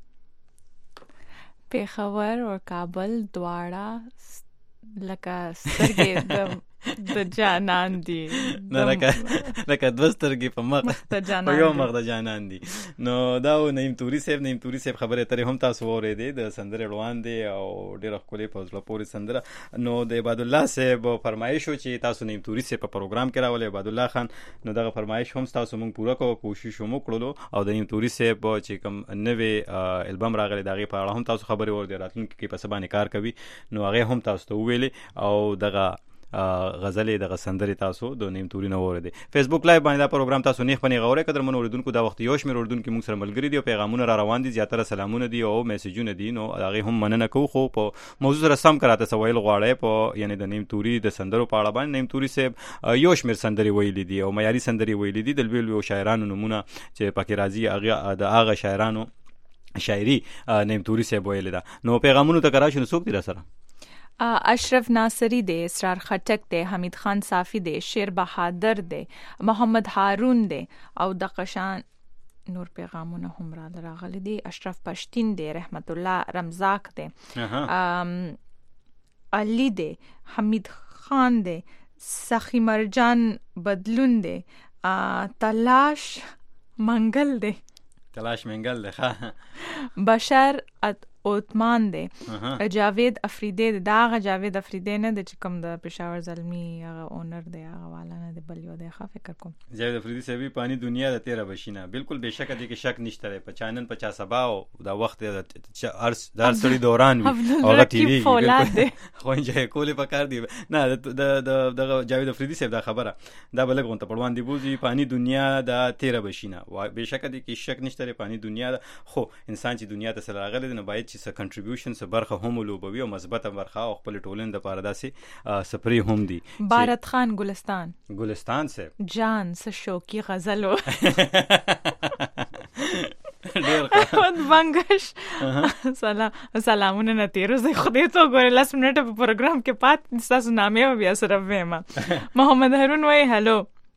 पेशावर और काबल द्वारा लका سترګې د د جانان دي نه لکه لکه دوه سترګې په مخ په یو مخ د جانان دي نو دا و نعیم توري صاحب نعیم توري صاحب خبرې اترې هم تاسو واورېدې د سندرې روان دی او ډېره ښکلې په زړه پورې سندره نو د عباد الله صاحب فرمایش و چې تاسو نعیم توري صاحب په پروګرام کې راولئ عباد الله خان نو دغه فرمایش هم تاسو موږ پوره کوو کوشش هم وکړلو او د نعیم توري صاحب چې کوم نوې البم راغلی د هغې په اړه هم تاسو خبرې واورېدې راتلونکي کې په څه باندې کار کوي نو هغې هم تاسو ته وویلې او دغه غزلې دغه سندرې تاسو د نیم توري نه واورېدې فیسبوک لایو باندې دا پروګرام تاسو نیغ په نیغه اورئ قدرمنو اورېدونکو دا وخت یو شمېر اورېدونکي موږ سره ملګري دي او پیغامونه را روان دي زیاتره سلامونه دي او میسیجونه دي نو د هغې هم مننه کوو خو په موضوع سره سم که راته څه ویل غواړئ په یعنې د نیم توري د سندرو په اړه باندې نیم توري صاحب یو شمېر سندرې ویلي دي او معیاري سندرې ویلي دي د لویو لویو شاعرانو نومونه چې پکې راځي هغه د هغه شاعرانو شاعري نیم توري صاحب ویلې ده نو پیغامونو ته که راشو نو څوک دي را سره اشرف ناصری دے اسرار خټک دے حمید خان صافی دے شیر بہادر دے محمد هارون دے او د قشان نور پیغامونه هم را راغلي دي اشرف پشتین دے رحمت الله رمزاک دے علي دی، حمید خان دی، سخی مرجان بدلون دی، تلاش منگل دی، تلاش منگل دی، بشر عثمان دی، جاوید افریدی دی. دا هغه جاوید افریدی نه دی چې کوم د پېښور زلمي هغه اونر دی، هغه والا نه دی، بل یو دی. ښه فکر کوم جاوید افریدی صاحب پانی دنیا د تیره بشینه. بالکل بېشکه دې کې شک نشته دی. په چانن په چا سبا او دا وخت د هر سړي دوران وي او هغه تېرېږي. خو انجوی کول یې پکار دي. نه د دغه جاوید افریدي صاحب دا خبره دا به لږ غونته په وړاندې بوځي. پانی دنیا د تیره بشینه بېشکه دې کې شک نشته دی. پانی دنیا ده، خو انسان چې دنیا ته سره راغلی دی نو باید چې څه کنټریبیوشن څه برخه هم ولوبوي او مثبته برخه او خپل ټولنې دپاره داسې سپری هم دي. بارت خان گلستان گلستان صاحب جان څه شوقي غزل و ډېر خود بنګش. سلام سلامونه نه تېرو زه خدای ته ګورې لس منټه په پروګرام کې پات ستاسو نامې به بیا سره ویمه. محمد هارون وایي هلو.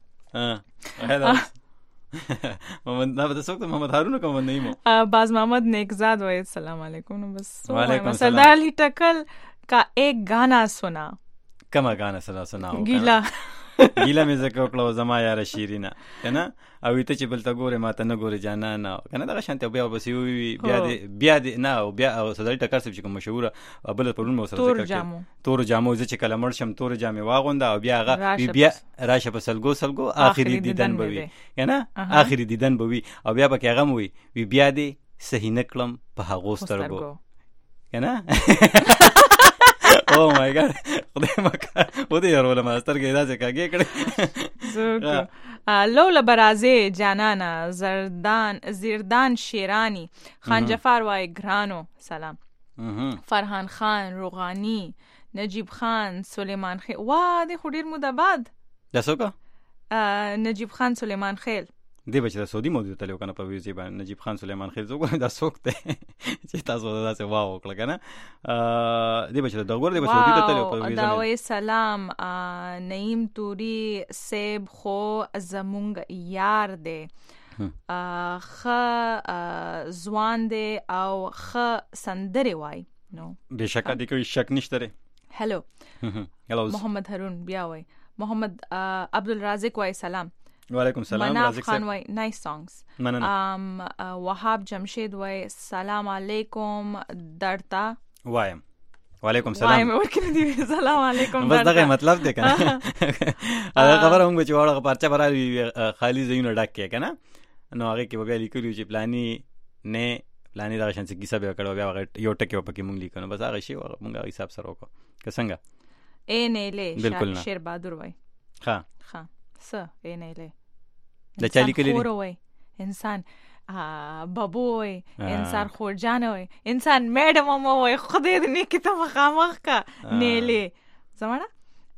محمد نه بده څوک محمد هارون کوم نه ایمو. باز محمد نیکزاد وایي السلام علیکم. نو بس سردار علی ټکل کا ایک گانا سنا. کما گانا سنا سناو گیلا گیلا مې زکه وکړو زما یاره شیرینا کنه او ته چې بل ته ګورې ما ته نه ګورې جانانه کنه دغه شانتي بیا بس یو بیا دې بیا دې نه او بیا او سردار ټکر صاحب چې کوم مشهوره بل پرون مو سره تور جامو تور جامو زه چې کله مړ شم تور جامې واغونده او بیا هغه بیا راشه په سلګو سلګو آخري دیدن به وي کنه آخري دیدن به وي او بیا به کې هغه وي وی بیا دې صحیح نکړم په هغو سترګو کنه. او مای ګاډ خدای مکه و دې یارو لمه سترګې داسې کاږي کړې. لولا برازه جانانا زردان زیردان شیرانی خان جفار وای گرانو سلام. فرحان خان روغانی نجیب خان سلیمان خیل. وا دې خو ډېر موده بعد دا څوک؟ نجیب خان سلیمان خیل دی بچ د سعودي موضوع ته لیو کنه په ویزي باندې نجیب خان سلیمان خیل زوګ دا څوک دی چې تاسو دا څه واو کړل کنه دی بچ د دغور دی په سعودي ته لیو په ویزي دا وای سلام نعیم توري سیب خو زمونږ یار دی خ ځوان دی او خ سندري وای نو بشکه دی کوئی شک نشته ری. هلو هلو محمد هارون بیا وای محمد عبدالرازق وای سلام. وعلیکم السلام. مناف خان وای نایس سانگز. ام وهاب جمشید وای سلام علیکم درتا وایم. وعلیکم السلام وایم ورکړه دی سلام علیکم بس دغه مطلب دی کنه. هغه خبره هم چې واړه پرچا برالي خالی زینو ډک کې کنه نو هغه کې بیا لیکلو چې پلاني نه پلاني دا شانس کیسه به کړو بیا یو ټکی پکې مونږ لیکنو بس هغه شی مونږه حساب سره وکړو که څنګه. اے نه له شیر بهادر وای ها ها س اے نه له د چالي کلی وای انسان بابو وای انسان خورجان وای انسان میډم مو وای خدای دې نه کته مخامخ کا نیله زمانہ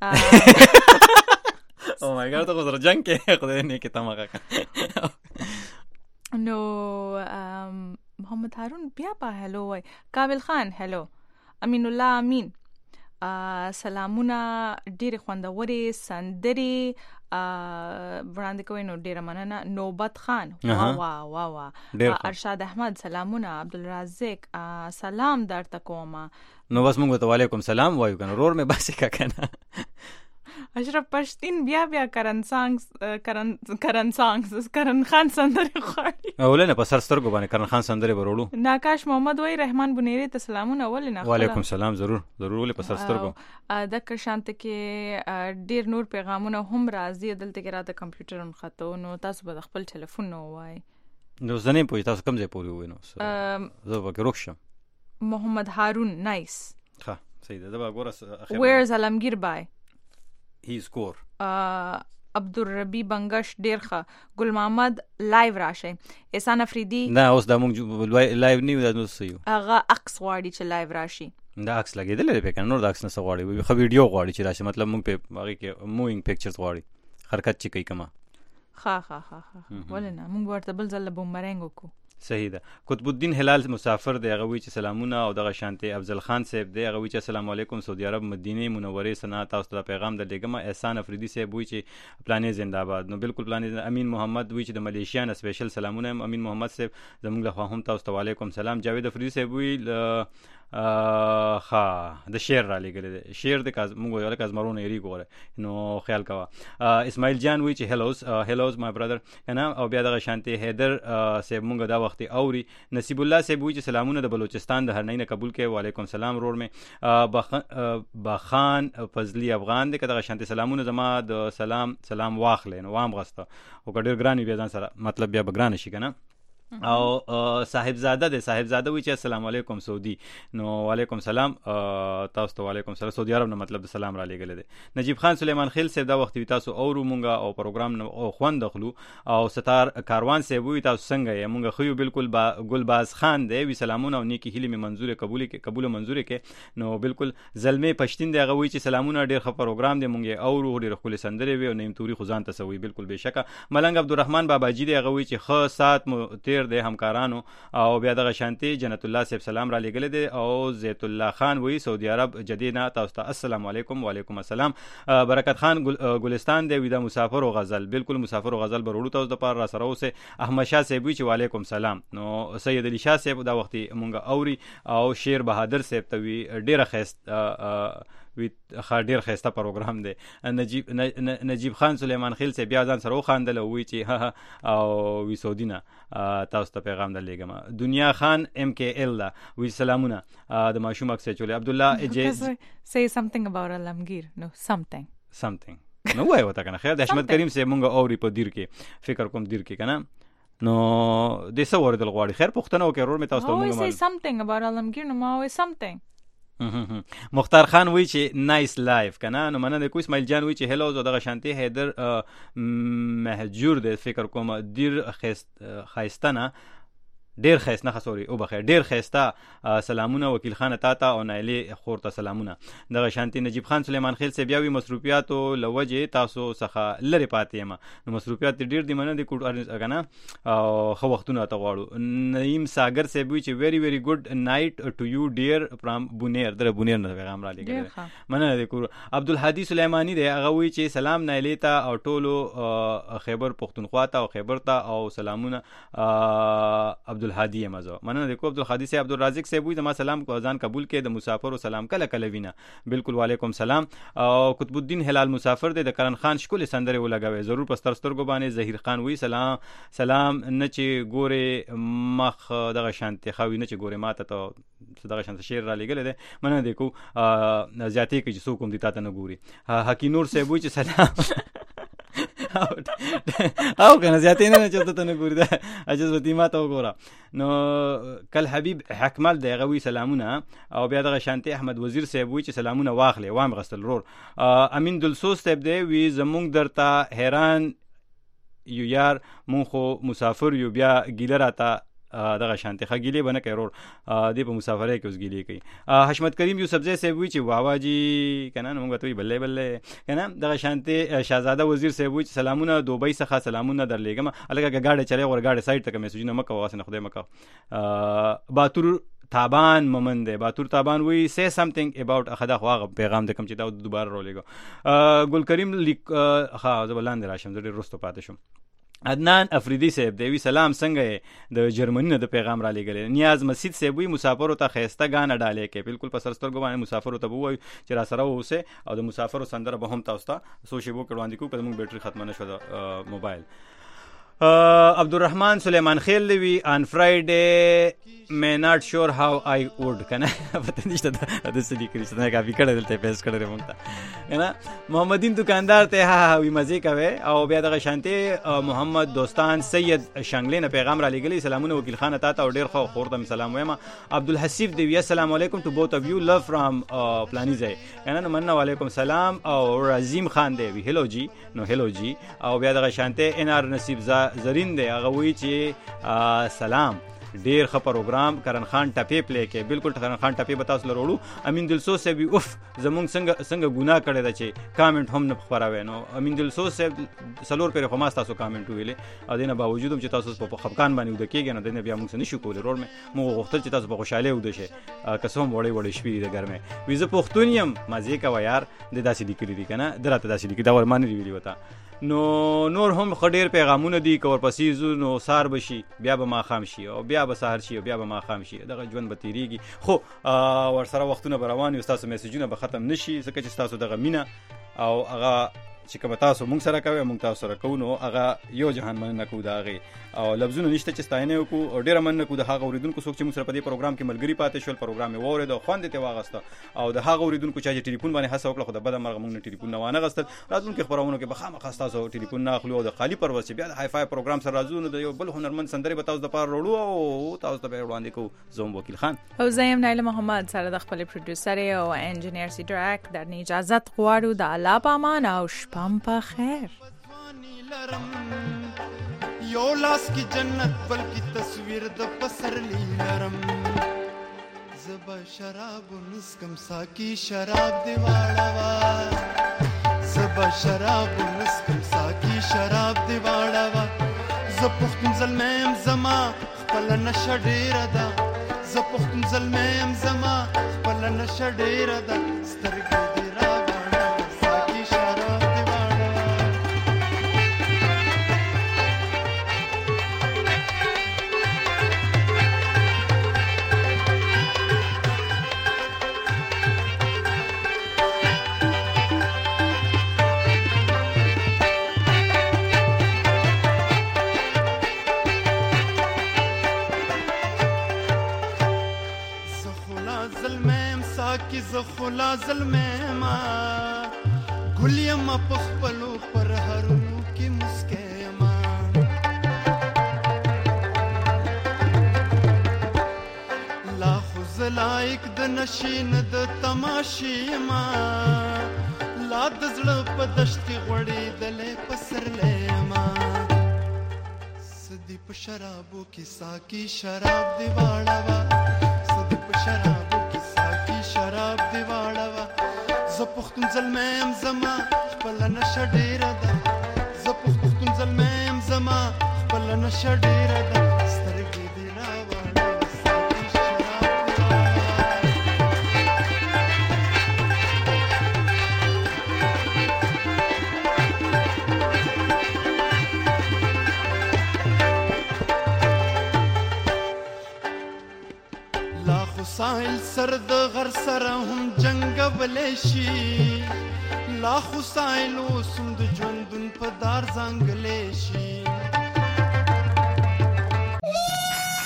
او مای ګاډ ته سره جنگ کې خدای نه کته مخه کا نو محمد هارون بیا په هلو وای. کابل خان هلو. امین الله امین سلامونه ډېرې خوندورې سندرې وړاندې کوي نو ډېره مننه. نوبت خان وا وا وا وا. ارشاد احمد سلامونه. عبدالرازق سلام درته کوم. نو بس موږ ته وعلیکم سلام وایو کنه رور مې باسي کا کنه. اشرف پښتین بیا بیا کرن سانگز کرن کرن سانگز کرن خان سندري خاړي اولنه په سر سترګو باندې کرن خان سندري ورولو. ناکاش محمد وای رحمان بنيري ته سلامونه ولنه. وعلیکم السلام. ضرور ضرور ولې په سر سترګو د کشانت کې ډیر نور پیغامونه هم راځي دلته کې راته کمپیوټر ان خطو نو تاسو به خپل ټلیفون نو وای نو زنه پوي تاسو کوم ځای پوري وای نو زه به روښم. محمد هارون نایس. ها صحیح ده دا ګوره. ویر از علمگیر بای هی سکور. عبدالربی بنگش ډیر ښه. ګل محمد لایو راشه. احسان افریدی نه اوس دا موږ لایو نیو دا نو سيو هغه عکس غواړي چې لایو راشي. دا عکس لګیدل لري په کنه نور دا عکس نه غواړي خو ویډیو غواړي چې راشه مطلب موږ په هغه کې مووینګ پکچرز غواړي حرکت چې کوي کما. ها ها ها ها ولنه موږ ورته بل ځل بومرنګ وکړو. صحیح ده. قطب الدین هلال مسافر دی هغه وی چې سلامونه او دغه شانتي افضل خان صاحب دی هغه وی چې السلام علیکم سعودي عرب مدینه منوره سنا تاسو ته پیغام د لګما. احسان افریدی صاحب وی چې پلانې زنده‌باد. نو بالکل پلانې. امین محمد وی چې د ملیشیا نه سپیشل سلامونه. امین محمد صاحب زموږ له خوا هم تاسو ته وعلیکم سلام. جاوید افریدی صاحب وی ها د شعر را لګل دي شعر د کاز موږ یو لکه ازمرونه یری ګوره نو خیال کوه اسماعیل جان وی چې هلوز هلوز مای برادر کنه او بیا دغه شانتي حیدر صاحب موږ دا وخت اوري نصیب الله صاحب وی چې سلامونه د بلوچستان د هرنۍ نه قبول کړي وعلیکم سلام رور مې بخان فضلی افغان د دغه شانتي سلامونه زما د سلام سلام واخلې نو وام غسته او کډیر ګرانی بیا ځان سره مطلب بیا بګران شي کنه او صاحبزاده د صاحبزاده وی چې السلام علیکم سعودي نو وعلیکم سلام تاسو ته وعلیکم سلام سعودي عرب نه مطلب د سلام را لګل دي نجیب خان سلیمان خیل صاحب دا وخت وی تاسو اورو مونږه او پروګرام نو خوان دخلو او ستار کاروان صاحب وی تاسو څنګه یې مونږه خو بالکل با ګلباز خان دی وی سلامونه او نیکی هیله می منزور قبول کې قبول منزور کې نو بالکل زلمه پښتین دی غوي چې سلامونه ډیر ښه پروګرام دی مونږه اورو ډیر خپل سندره وی او نیم توري خزان تسوي بالکل بشکه ملنګ عبدالرحمن باباجی دی غوي چې خ سات مو د همکارانو او بیا دغه شانتي جنت الله صاحب سلام را لګل دي او زیت الله خان وی سعودي عرب جدینا تاسو ته السلام علیکم وعلیکم السلام برکت خان ګلستان دی وی دا مسافر او غزل بالکل مسافر او غزل برولو تاسو د پاره را سره اوسه احمد شاه صاحب وی چې وعلیکم سلام نو سید علي شاه صاحب دا وخت مونږه اوري او شیر بهادر صاحب ته وی ډیره خست وی خاډیر خسته پروګرام دی نجیب نجیب خان سلیمان خیل سے بیا ځان سره خواندل وی چې او وی سعودینا تاسو ته پیغام درلېګم دنیا خان ام کې ال دا وی سلامونه د ماشوم اکسه چولې عبد الله جی say something about Alamgir no something something نو وای وتا کنه خیر د احمد کریم سے مونږ اوري په دیر کې فکر کوم دیر کې کنه نو د څه ورته غواړي خیر پښتنه وکړ ور مې تاسو ته مونږ say something about Alamgir no always something مختار خان وی چې نایس لایف کنه نو مننه د کو اسماعیل جان وی چې هلو زو دغه شانتي حیدر مهجور د فکر کوم دیر خایستانه ډیر خیس نه خسوري او بخیر ډیر خیسته سلامونه وکیل خان تا ته او نایلی خور ته سلامونه دغه شانتي نجیب خان سلیمان خیل سی بیا وی مصروفیات او لوجه تاسو څخه لری پاتې ما نو مصروفیات ډیر دی مننه د کوټ کنه او خو وختونه ته غواړو نعیم ساگر سی وی چې ویری ویری ګډ نایټ ټو یو ډیر فرام بونیر در بونیر نه پیغام را لګل مننه د کور عبدالهادي سلیمانی دی هغه وی چې سلام نایلی ته او ټولو خیبر پختونخوا ته او خیبر ته او سلامونه عبد الهادی مزو مننه د کو عبد الهادی سے عبد الرازق سے وی زما سلام کو اذان قبول کې د مسافر او سلام کله کله وینا بالکل وعلیکم سلام او قطب الدین هلال مسافر د کرن خان شکل سندره ولګوي ضرور پستر سترګو باندې ظهیر خان وی سلام سلام نه چې ګوره مخ دغه شانتي خوي نه چې ګوره ماته ته دغه شانت شعر را لګل دي مننه د کو زیاتې کې چې څوک هم دي تا ته نه ګوري حکی نور سے وی چې سلام او کنه زیاتې نه چې ته نه ګوري دا اجازه وتی ما ته وګوره نو کل حبیب حکمل دی غوي سلامونه او بیا دغه شانتي احمد وزیر صاحب وی چې سلامونه واخلې وام غسل رور امین دلسوس صاحب دی وی زمونږ درته حیران یو یار مون خو مسافر یو بیا ګیله راته دغه شانتي خګیلې بنه کړور دی په مسافرۍ کې اوس ګیلې کوي حشمت کریم یوسف زئی صاحب وی چې واوا جی کنه موږ ته بلې بلې کنه دغه شانتي شاهزاده وزیر صاحب وی چې سلامونه دوبۍ څخه سلامونه درلېګم الګه گاډه چلے ور گاډه سایت ته میسجونه مکه واسه خدای مکه باتور تابان مومند باتور تابان وی say something about اخدا خو پیغام د کوم چې دا دوباره رولېګو ګل کریم ها زبلاند راشم زړه رستو پاتې شم عدنان افریدی صاحب دیوی سلام څنګه د جرمنی نه د پیغام را لګل نیاز مسجد صاحب وی مسافر ته خيسته غانه ډالې کې بالکل په سرسترګو باندې مسافر ته وای چې را سره ووسه او د مسافر سندره به هم تاسو ته سو شی وو کړوان دي کو کله موږ بیټری ختمه نشو د موبایل عبدالرحمن سلیمان خیل دی on Friday may not sure how I would کنه پته نشته د دې لیکل څه نه کافي کړه دلته پیس کړه مونږ ته کنه محمدین دکاندار ته ها وی مزه کوي او بیا دغه شانتي محمد دوستان سید شنگلې نه پیغام را لګلی سلامونه وکیل خان ته او ډیر خو خورته سلام وایم عبدالحسیب دی السلام علیکم to both of you love from پلانی ځای کنه مننه وعلیکم سلام او رزیم خان دی وی هلو جی نو هلو جی او بیا دغه شانتي ان ار نصیب زرین دی هغه وی چې سلام ډیر ښه پروګرام کرن خان ټپې پلی کې بالکل کرن خان ټپې بتاس لروړو امین دلسوز سے بھی اف زمونږ څنګه څنګه ګناه کړی دا چې کامنټ هم نه خبروي نو امین دلسوز سے سلور پر خو ما تاسو کامنټ ویلې ا دینه باوجود چې تاسو په خفقان باندې ود کېږي نو دینه بیا موږ نشو کولای رول مې موږ غوښتل چې تاسو په خوشاله ود شي قسم وړي وړي شپې د ګرمه ویزه پښتونیم مزه کا یار د داسې لیکلي دي کنه دراته داسې لیکلي دا ور مانی ویلی وتا نو نور هم خډیر پیغامونه دي که ورپسې ځو نو سار به شي بیا به ماښام شي او بیا به سهار شي او بیا به ماښام شي دغه ژوند به تېرېږي خو ورسره وختونه به روان وي ستاسو میسیجونه به ختم نه شي ځکه چې ستاسو دغه مینه او هغه چې کومه تاسو مونږ سره کوئ مونږ تاسو سره کوو نو هغه یو جهان مننه کوو د هغې او لفظونه نشته چې ستاینه وکړو او ډېره مننه کوو د هغه اورېدونکو څوک چې مونږ سره په دې پروګرام کې ملګري پاتې شول پروګرام یې واورېد او خوند یې ترې واخیسته او د هغه اورېدونکو چا چې ټلیفون باندې هڅه وکړه خو د بده مرغه مونږ نه ټلیفون نه وانه غوښتل راتلونکي خپرونو کې به خامخا ستاسو ټلیفون نه اخلو او د خالي پرواز چې بیا د های فای پروګرام سره راځو نو د یو بل هنرمند سندرې به تاسو دپاره راوړو او تاسو ته به یې وړاندې کوو زه هم وکیل خان او زه یم نایله محمد سره د خپلې پروډیوسرې او انجینیر سیډرک درنه اجازت غواړو د الله په امان او شپه په خیر یو لاس کی جنت بلکی تصویر د پسرلی لرم زبا شراب نسکم ساکی شراب دی واړه زبا شراب نسکم ساکی شراب دی واړه ز پختون زلمم زما خپل نشه ډیره ده ز پختون زلمم زما خپل نشه ډیره ده سترګې دی را واړه ساکی شراب دی زخلا ظلمما ګلیم په خپلو پر هرونو کې مسکېما لا خو زلایک د نشین د تماشې ما لا د زړه په دشت کې غوړې دلې پسرلې ما سدي په شرابو کې ساکی شراب دی واړه سدي په شرابو شراب دی واړه زه پختون زلمم زما خپل نشه ډیره ده زه پختون زلمم زما خپل نشه ډیره ده سترګې دی را واړه ساکی شراب دی لا خو ساحل سر د غر سره هم جنگ ولشي لا خو ساحل اوسم د ژوندون په دار زنګلې شي